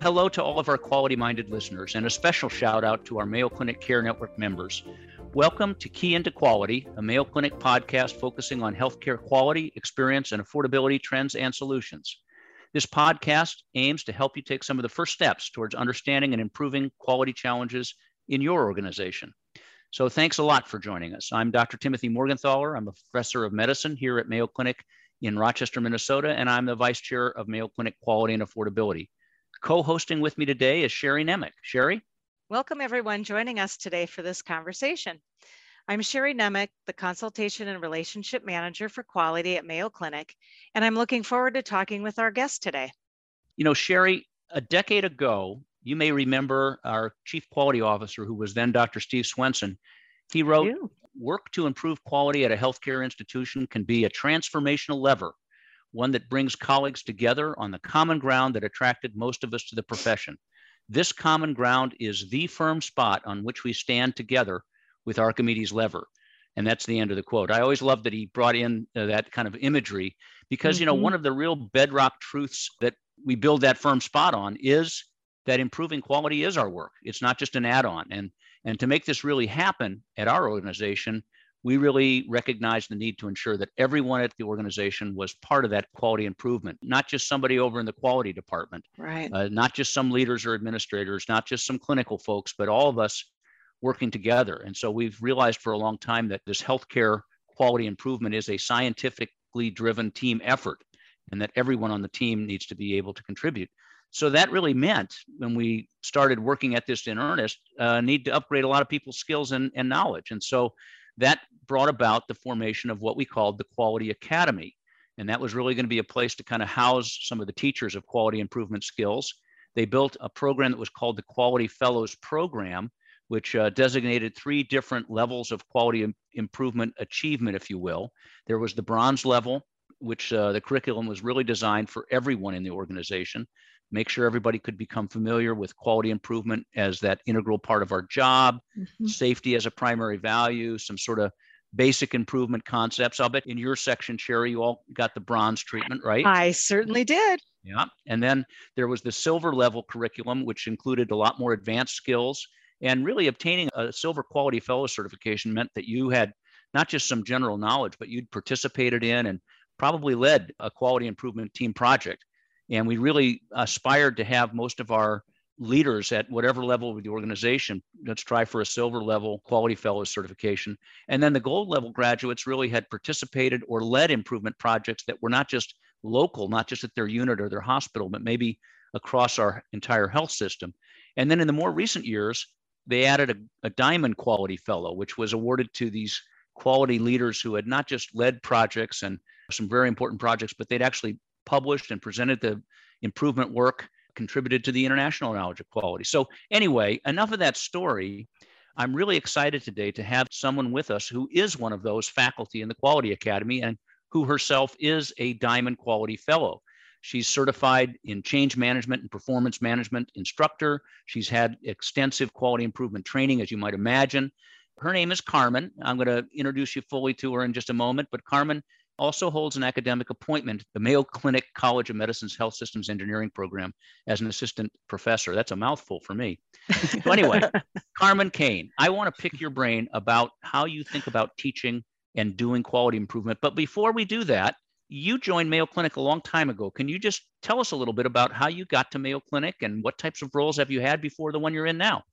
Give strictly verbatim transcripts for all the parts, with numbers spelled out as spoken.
Hello to all of our quality-minded listeners, and a special shout out to our Mayo Clinic Care Network members. Welcome to Key into Quality, a Mayo Clinic podcast focusing on healthcare quality, experience, and affordability trends and solutions. This podcast aims to help you take some of the first steps towards understanding and improving quality challenges in your organization. So thanks a lot for joining us. I'm Doctor Timothy Morgenthaler. I'm a professor of medicine here at Mayo Clinic in Rochester, Minnesota, and I'm the vice chair of Mayo Clinic Quality and Affordability. Co-hosting with me today is Sherry Nemec. Sherry? Welcome everyone joining us today for this conversation. I'm Sherry Nemec, the Consultation and Relationship Manager for Quality at Mayo Clinic, and I'm looking forward to talking with our guest today. You know, Sherry, a decade ago, you may remember our Chief Quality Officer, who was then Doctor Steve Swenson. He wrote, "Work to improve quality at a healthcare institution can be a transformational lever, one that brings colleagues together on the common ground that attracted most of us to the profession. This common ground is the firm spot on which we stand together with Archimedes' lever." And that's the end of the quote. I always love that he brought in uh, that kind of imagery because, mm-hmm. you know, one of the real bedrock truths that we build that firm spot on is that improving quality is our work. It's not just an add-on. And, and to make this really happen at our organization, we really recognize the need to ensure that everyone at the organization was part of that quality improvement, not just somebody over in the quality department, right? Uh, not just some leaders or administrators, not just some clinical folks, but all of us working together. And so we've realized for a long time that this healthcare quality improvement is a scientifically driven team effort and that everyone on the team needs to be able to contribute. So that really meant when we started working at this in earnest, uh, need to upgrade a lot of people's skills and, and knowledge. And so that brought about the formation of what we called the Quality Academy. And that was really going to be a place to kind of house some of the teachers of quality improvement skills. They built a program that was called the Quality Fellows Program, which uh, designated three different levels of quality im- improvement achievement, if you will. There was the bronze level, which uh, the curriculum was really designed for everyone in the organization, make sure everybody could become familiar with quality improvement as that integral part of our job, mm-hmm. safety as a primary value, some sort of basic improvement concepts. I'll bet in your section, Sherry, you all got the bronze treatment, right? I certainly did. Yeah. And then there was the silver level curriculum, which included a lot more advanced skills. And really obtaining a silver quality fellow certification meant that you had not just some general knowledge, but you'd participated in and probably led a quality improvement team project. And we really aspired to have most of our leaders at whatever level of the organization, let's try for a silver level quality fellows certification. And then the gold level graduates really had participated or led improvement projects that were not just local, not just at their unit or their hospital, but maybe across our entire health system. And then in the more recent years, they added a, a diamond quality fellow, which was awarded to these quality leaders who had not just led projects and some very important projects, but they'd actually published and presented the improvement work, contributed to the international knowledge of quality. So anyway, enough of that story. I'm really excited today to have someone with us who is one of those faculty in the Quality Academy and who herself is a Diamond Quality Fellow. She's certified in change management and performance management instructor. She's had extensive quality improvement training, as you might imagine. Her name is Carmen. I'm going to introduce you fully to her in just a moment, but Carmen also holds an academic appointment at the Mayo Clinic College of Medicine's Health Systems Engineering program as an assistant professor. That's a mouthful for me. So anyway, Carmen Kane, I want to pick your brain about how you think about teaching and doing quality improvement. But before we do that, you joined Mayo Clinic a long time ago. Can you just tell us a little bit about how you got to Mayo Clinic and what types of roles have you had before the one you're in now?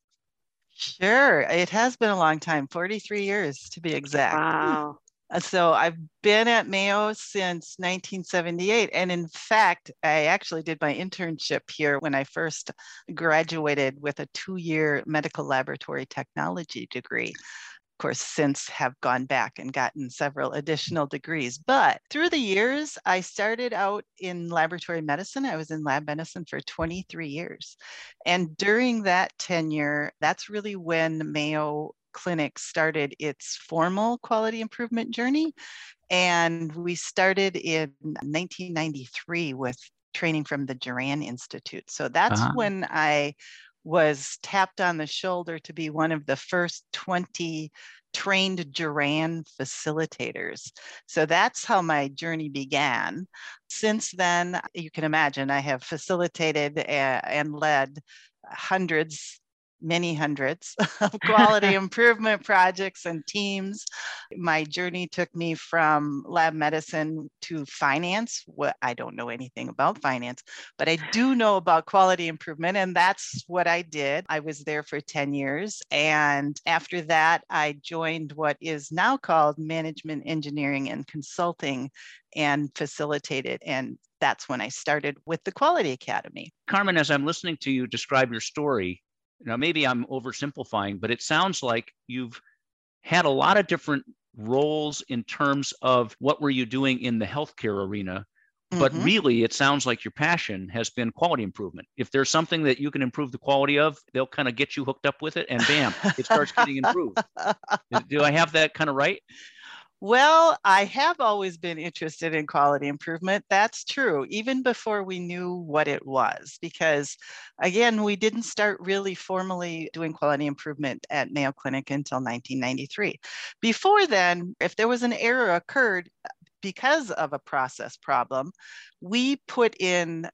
Sure. It has been a long time, forty-three years to be exact. Wow. So I've been at Mayo since nineteen seventy-eight. And in fact, I actually did my internship here when I first graduated with a two-year medical laboratory technology degree. Of course, since have gone back and gotten several additional degrees. But through the years, I started out in laboratory medicine. I was in lab medicine for twenty-three years. And during that tenure, that's really when Mayo Clinic started its formal quality improvement journey. And we started in nineteen ninety-three with training from the Duran Institute. So that's uh-huh. when I was tapped on the shoulder to be one of the first twenty trained Juran facilitators. So that's how my journey began. Since then, you can imagine I have facilitated and led hundreds, many hundreds of quality improvement projects and teams. My journey took me from lab medicine to finance. What I don't know anything about finance, but I do know about quality improvement, and that's what I did. I was there for ten years, and after that, I joined what is now called Management Engineering and Consulting, and facilitated. And that's when I started with the Quality Academy. Carmen, as I'm listening to you describe your story, now maybe I'm oversimplifying, but it sounds like you've had a lot of different roles in terms of what were you doing in the healthcare arena. But Mhm. really, it sounds like your passion has been quality improvement. If there's something that you can improve the quality of, they'll kind of get you hooked up with it, and bam, it starts getting improved. Do I have that kind of right? Well, I have always been interested in quality improvement. That's true, even before we knew what it was, because again, we didn't start really formally doing quality improvement at Mayo Clinic until nineteen ninety-three. Before then, if there was an error occurred because of a process problem, we put in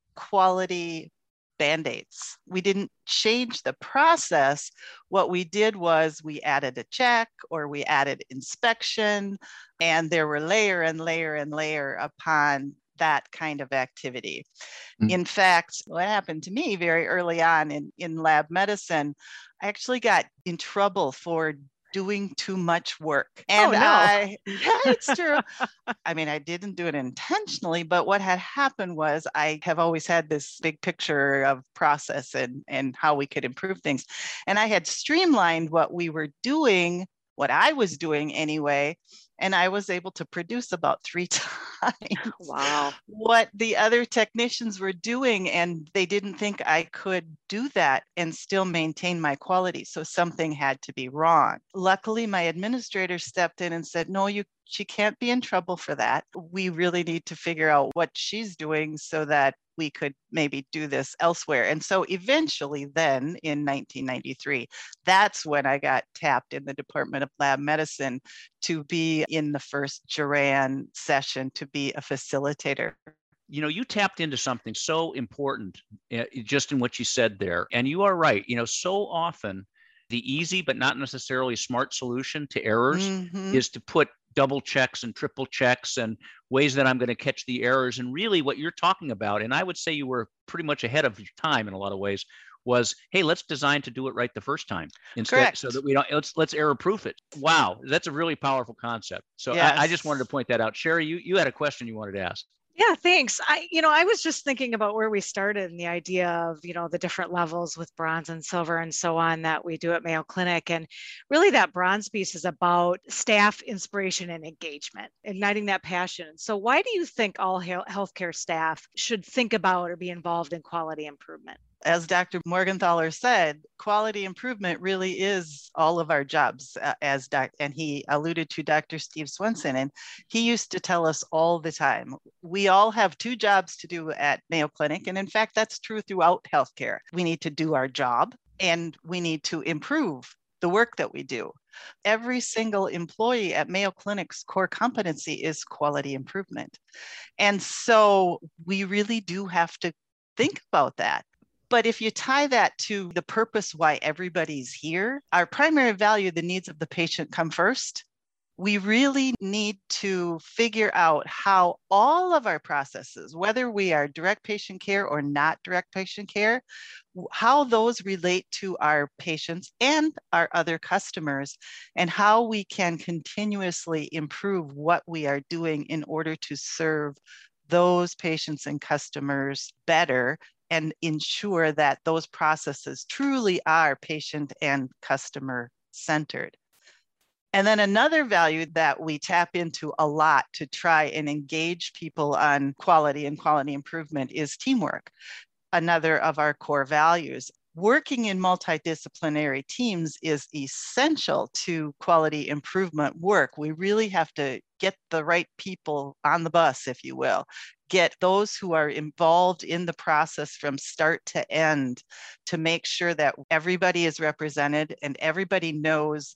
quality Band-Aids. We didn't change the process. What we did was we added a check or we added inspection, and there were layer and layer and layer upon that kind of activity. Mm. In fact, what happened to me very early on in, in lab medicine, I actually got in trouble for doing too much work. And oh, no. I, yeah, it's true. I mean, I didn't do it intentionally, but what had happened was I have always had this big picture of process and, and how we could improve things. And I had streamlined what we were doing, what I was doing anyway, and I was able to produce about three times wow. what the other technicians were doing. And they didn't think I could do that and still maintain my quality. So something had to be wrong. Luckily, my administrator stepped in and said, no, you she can't be in trouble for that. We really need to figure out what she's doing so that we could maybe do this elsewhere. And so eventually then in nineteen ninety-three, that's when I got tapped in the Department of Lab Medicine to be in the first Juran session, to be a facilitator. You know, you tapped into something so important uh, just in what you said there. And you are right. You know, so often the easy but not necessarily smart solution to errors mm-hmm. is to put double checks and triple checks and ways that I'm going to catch the errors. And really what you're talking about, and I would say you were pretty much ahead of your time in a lot of ways, was, hey, let's design to do it right the first time instead, Correct. So that we don't, let's, let's error proof it. Wow. That's a really powerful concept. So yes. I, I just wanted to point that out. Sherry, you, you had a question you wanted to ask. Yeah, thanks. I, you know, I was just thinking about where we started and the idea of, you know, the different levels with bronze and silver and so on that we do at Mayo Clinic. And really that bronze piece is about staff inspiration and engagement, igniting that passion. So why do you think all healthcare staff should think about or be involved in quality improvement? As Doctor Morgenthaler said, quality improvement really is all of our jobs, uh, as doc, and he alluded to Doctor Steve Swenson, and he used to tell us all the time, we all have two jobs to do at Mayo Clinic, and in fact, that's true throughout healthcare. We need to do our job, and we need to improve the work that we do. Every single employee at Mayo Clinic's core competency is quality improvement. And so we really do have to think about that. But if you tie that to the purpose why everybody's here, our primary value, the needs of the patient, come first. We really need to figure out how all of our processes, whether we are direct patient care or not direct patient care, how those relate to our patients and our other customers, and how we can continuously improve what we are doing in order to serve those patients and customers better and ensure that those processes truly are patient and customer centered. And then another value that we tap into a lot to try and engage people on quality and quality improvement is teamwork, another of our core values. Working in multidisciplinary teams is essential to quality improvement work. We really have to get the right people on the bus, if you will. Get those who are involved in the process from start to end to make sure that everybody is represented and everybody knows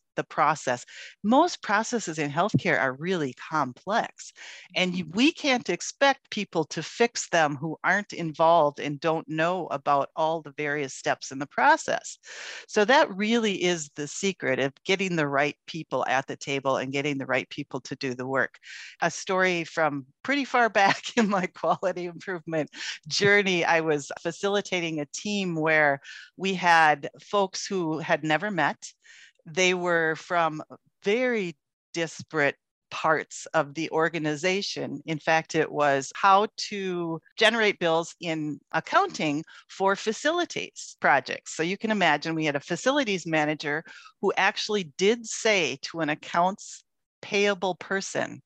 the process. Most processes in healthcare are really complex, and you, we can't expect people to fix them who aren't involved and don't know about all the various steps in the process. So that really is the secret of getting the right people at the table and getting the right people to do the work. A story from pretty far back in my quality improvement journey, I was facilitating a team where we had folks who had never met. They were from very disparate parts of the organization. In fact, it was how to generate bills in accounting for facilities projects. So you can imagine we had a facilities manager who actually did say to an accounts payable person,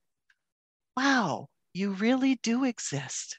"Wow, you really do exist.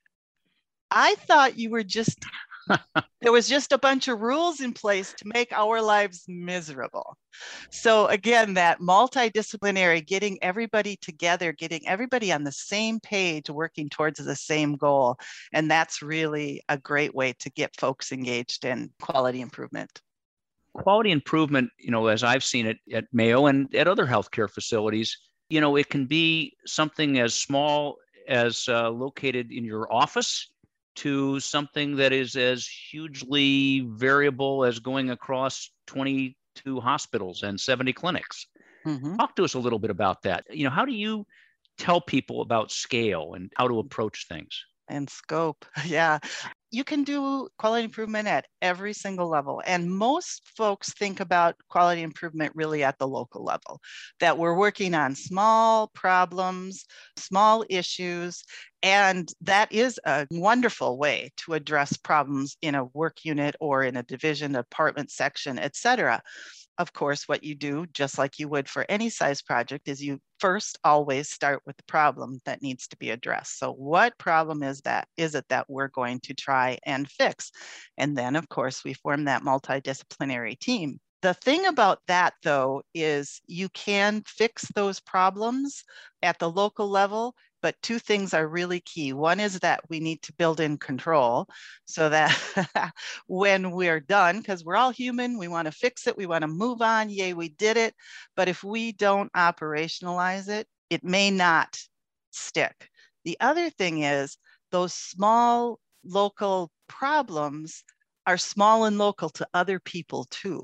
I thought you were just, there was just a bunch of rules in place to make our lives miserable." So again, that multidisciplinary, getting everybody together, getting everybody on the same page, working towards the same goal. And that's really a great way to get folks engaged in quality improvement. Quality improvement, you know, as I've seen it at Mayo and at other healthcare facilities, you know, it can be something as small as uh, located in your office to something that is as hugely variable as going across twenty-two hospitals and seventy clinics. Mm-hmm. Talk to us a little bit about that. You know, how do you tell people about scale and how to approach things? And scope, yeah. You can do quality improvement at every single level. And most folks think about quality improvement really at the local level, that we're working on small problems, small issues, and that is a wonderful way to address problems in a work unit or in a division, department, section, et cetera. Of course, what you do, just like you would for any size project, is you first always start with the problem that needs to be addressed. So what problem is that? Is it that we're going to try and fix? And then, of course, we form that multidisciplinary team. The thing about that, though, is you can fix those problems at the local level, but two things are really key. One is that we need to build in control so that when we're done, because we're all human, we want to fix it, we want to move on, yay, we did it. But if we don't operationalize it, it may not stick. The other thing is those small local problems are small and local to other people too.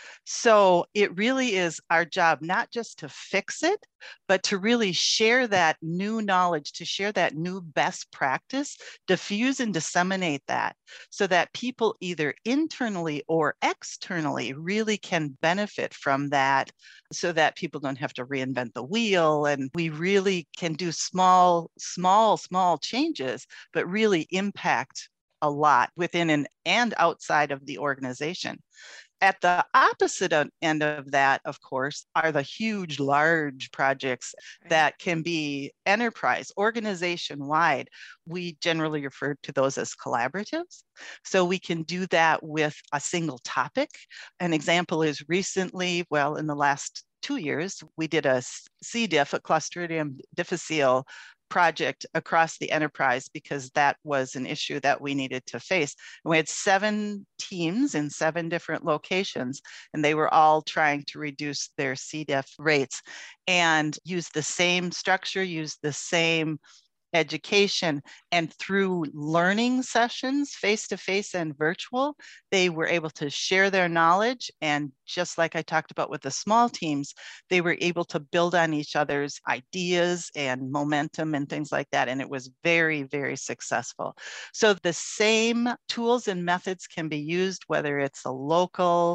So it really is our job not just to fix it, but to really share that new knowledge, to share that new best practice, diffuse and disseminate that so that people either internally or externally really can benefit from that so that people don't have to reinvent the wheel. And we really can do small, small, small changes, but really impact a lot within and, and outside of the organization. At the opposite end of that, of course, are the huge, large projects right. that can be enterprise, organization-wide. We generally refer to those as collaboratives. So we can do that with a single topic. An example is recently, well, in the last two years, we did a C. diff, a Clostridium difficile project across the enterprise because that was an issue that we needed to face. And we had seven teams in seven different locations, and they were all trying to reduce their C. diff rates and use the same structure, use the same education, and through learning sessions, face-to-face and virtual, they were able to share their knowledge. And just like I talked about with the small teams, they were able to build on each other's ideas and momentum and things like that. And it was very, very successful. So the same tools and methods can be used, whether it's a local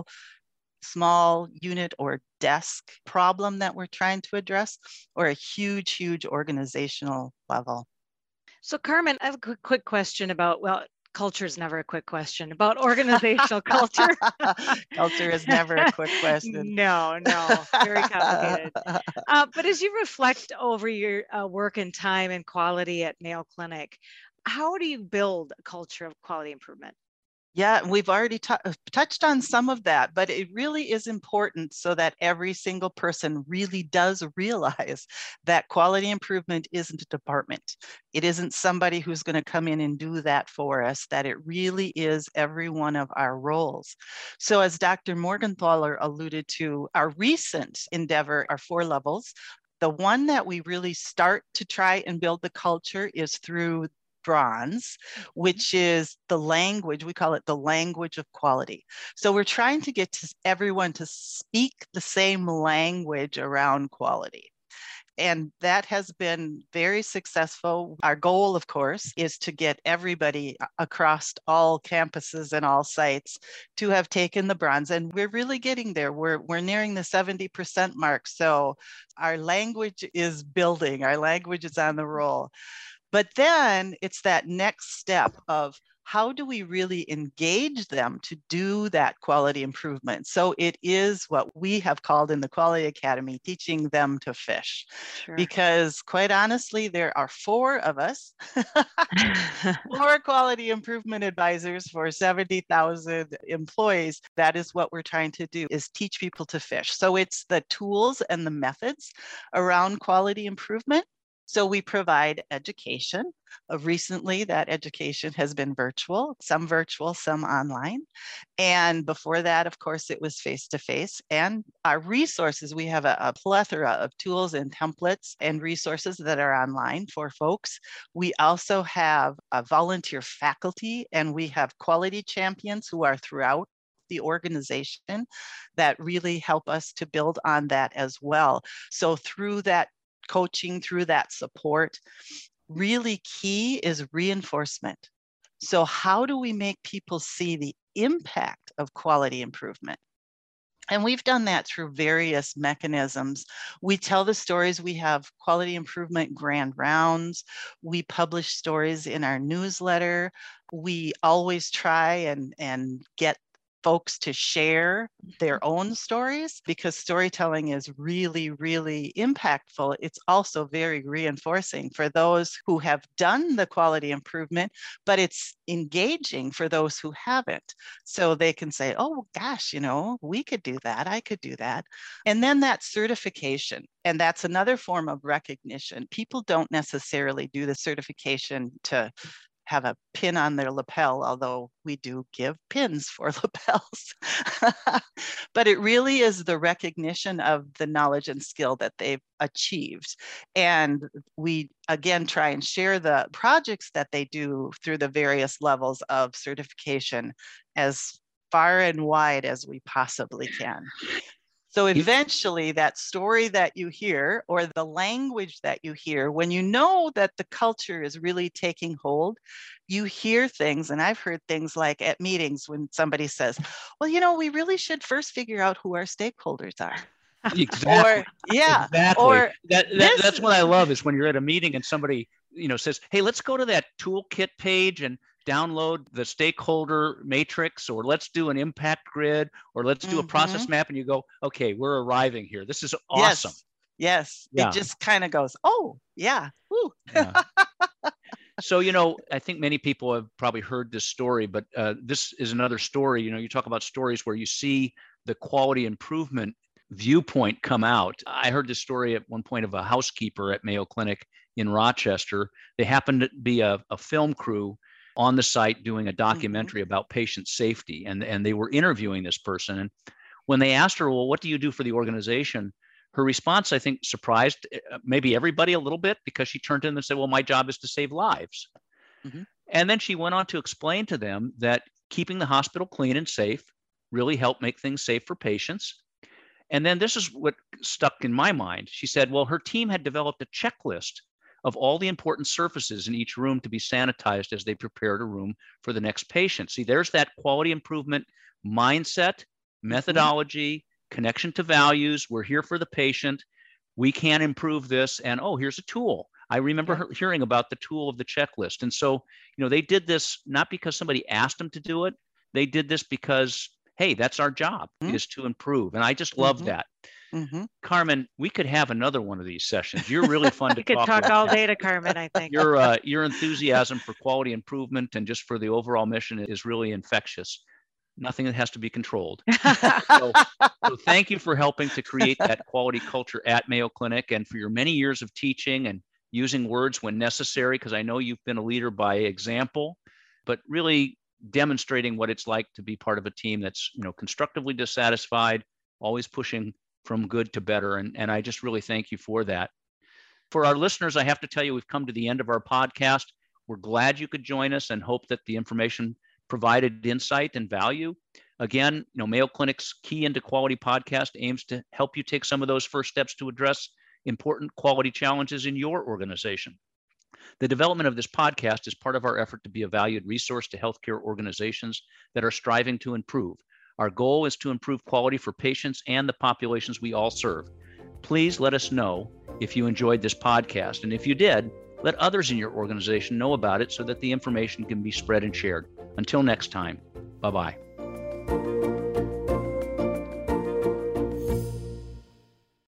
small unit or desk problem that we're trying to address, or a huge, huge organizational level. So Carmen, I have a quick, quick question about, well, culture is never a quick question, about organizational culture. Culture is never a quick question. No, no, very complicated. Uh, but as you reflect over your uh, work and time and quality at Mayo Clinic, how do you build a culture of quality improvement? Yeah, we've already t- touched on some of that, but it really is important so that every single person really does realize that quality improvement isn't a department. It isn't somebody who's going to come in and do that for us, that it really is every one of our roles. So as Doctor Morgenthaler alluded to, our recent endeavor, our four levels, the one that we really start to try and build the culture is through bronze, which is the language, we call it the language of quality. So we're trying to get to everyone to speak the same language around quality. And that has been very successful. Our goal, of course, is to get everybody across all campuses and all sites to have taken the bronze. And we're really getting there. We're, we're nearing the seventy percent mark. So our language is building, our language is on the roll. But then it's that next step of how do we really engage them to do that quality improvement? So it is what we have called in the Quality Academy, teaching them to fish. Sure. Because quite honestly, there are four of us, four quality improvement advisors for seventy thousand employees. That is what we're trying to do, is teach people to fish. So it's the tools and the methods around quality improvement. So we provide education. Uh, recently, that education has been virtual, some virtual, some online. And before that, of course, it was face-to-face. And our resources, we have a, a plethora of tools and templates and resources that are online for folks. We also have a volunteer faculty, and we have quality champions who are throughout the organization that really help us to build on that as well. So through that coaching, through that support, really key is reinforcement. So how do we make people see the impact of quality improvement? And we've done that through various mechanisms. We tell the stories. We have quality improvement grand rounds. We publish stories in our newsletter. We always try and, and get folks to share their own stories, because storytelling is really, really impactful. It's also very reinforcing for those who have done the quality improvement, but it's engaging for those who haven't. So they can say, oh gosh, you know, we could do that. I could do that. And then that certification. And that's another form of recognition. People don't necessarily do the certification to have a pin on their lapel, although we do give pins for lapels. But it really is the recognition of the knowledge and skill that they've achieved. And we, again, try and share the projects that they do through the various levels of certification as far and wide as we possibly can. So eventually that story that you hear, or the language that you hear, when you know that the culture is really taking hold, you hear things. And I've heard things like at meetings when somebody says, well, you know, we really should first figure out who our stakeholders are. Exactly. Or, yeah. Exactly. Or that, that, that's what I love, is when you're at a meeting and somebody, you know, says, hey, let's go to that toolkit page and download the stakeholder matrix, or let's do an impact grid, or let's do mm-hmm. a process map. And you go, okay, we're arriving here. This is awesome. Yes. yes. Yeah. It just kind of goes, oh, yeah. yeah. So, you know, I think many people have probably heard this story, but uh, this is another story. You know, you talk about stories where you see the quality improvement viewpoint come out. I heard this story at one point of a housekeeper at Mayo Clinic in Rochester. They happened to be a, a film crew on the site doing a documentary mm-hmm. about patient safety. And, and they were interviewing this person. And when they asked her, well, what do you do for the organization? Her response, I think, surprised maybe everybody a little bit, because she turned to them and said, well, my job is to save lives. Mm-hmm. And then she went on to explain to them that keeping the hospital clean and safe really helped make things safe for patients. And then this is what stuck in my mind. She said, well, her team had developed a checklist of all the important surfaces in each room to be sanitized as they prepared a room for the next patient. See, there's that quality improvement mindset, methodology, mm-hmm. connection to values. We're here for the patient. We can improve this. And, oh, here's a tool. I remember yeah. hearing about the tool of the checklist. And so, you know, they did this not because somebody asked them to do it. They did this because, hey, that's our job, mm-hmm. is to improve. And I just love mm-hmm. that. Mm-hmm. Carmen, we could have another one of these sessions. You're really fun to You could talk talk with. all day to Carmen, I think. Your uh, your enthusiasm for quality improvement and just for the overall mission is really infectious. Nothing that has to be controlled. so, so thank you for helping to create that quality culture at Mayo Clinic, and for your many years of teaching and using words when necessary, because I know you've been a leader by example, but really demonstrating what it's like to be part of a team that's, you know, constructively dissatisfied, always pushing from good to better. And, and I just really thank you for that. For our listeners, I have to tell you, we've come to the end of our podcast. We're glad you could join us and hope that the information provided insight and value. Again, you know, Mayo Clinic's Key into Quality podcast aims to help you take some of those first steps to address important quality challenges in your organization. The development of this podcast is part of our effort to be a valued resource to healthcare organizations that are striving to improve. Our goal is to improve quality for patients and the populations we all serve. Please let us know if you enjoyed this podcast. And if you did, let others in your organization know about it so that the information can be spread and shared. Until next time, bye-bye.